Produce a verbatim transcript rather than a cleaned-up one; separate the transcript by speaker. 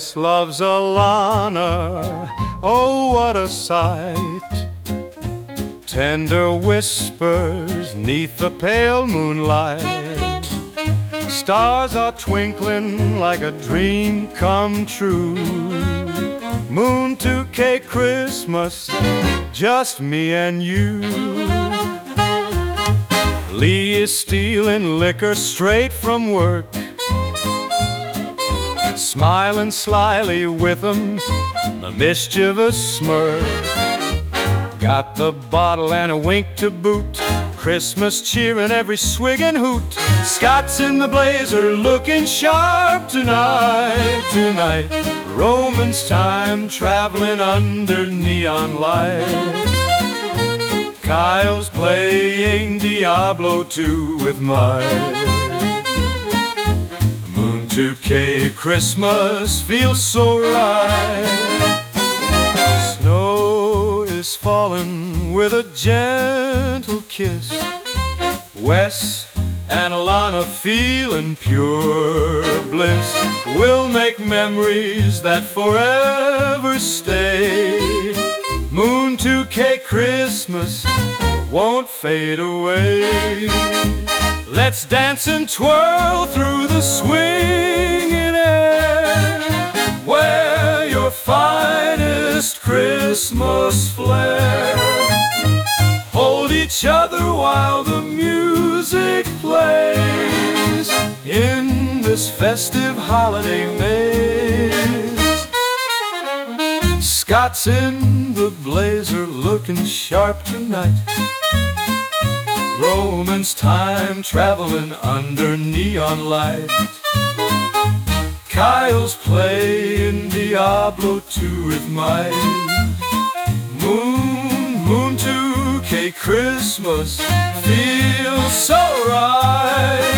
Speaker 1: Wes loves Alana, oh what a sight. Tender whispers neath the pale moonlight. Stars are twinkling like a dream come true. Moon two K Christmas, just me and you. Lee is stealing liquor straight from work, smiling slyly with him, a mischievous smirk. Got the bottle and a wink to boot, Christmas cheer in every swig and hoot. Scott's in the blazer looking sharp tonight, tonight. Romance time traveling under neon lights. Kyle's playing Diablo two with Mike. Moon two K Christmas feels so right. Snow is falling with a gentle kiss. Wes and Alana feeling pure bliss. We'll make memories that forever stay. Moon two K Christmas won't fade away. Let's dance and twirl through the swinging air. Wear your finest Christmas flair. Hold each other while the music plays in this festive holiday maze. Scott's in the blazer looking sharp tonight. Romance time traveling under neon light. Kyle's playing Diablo two with Mike. Moon, Moon two K Christmas feels so right.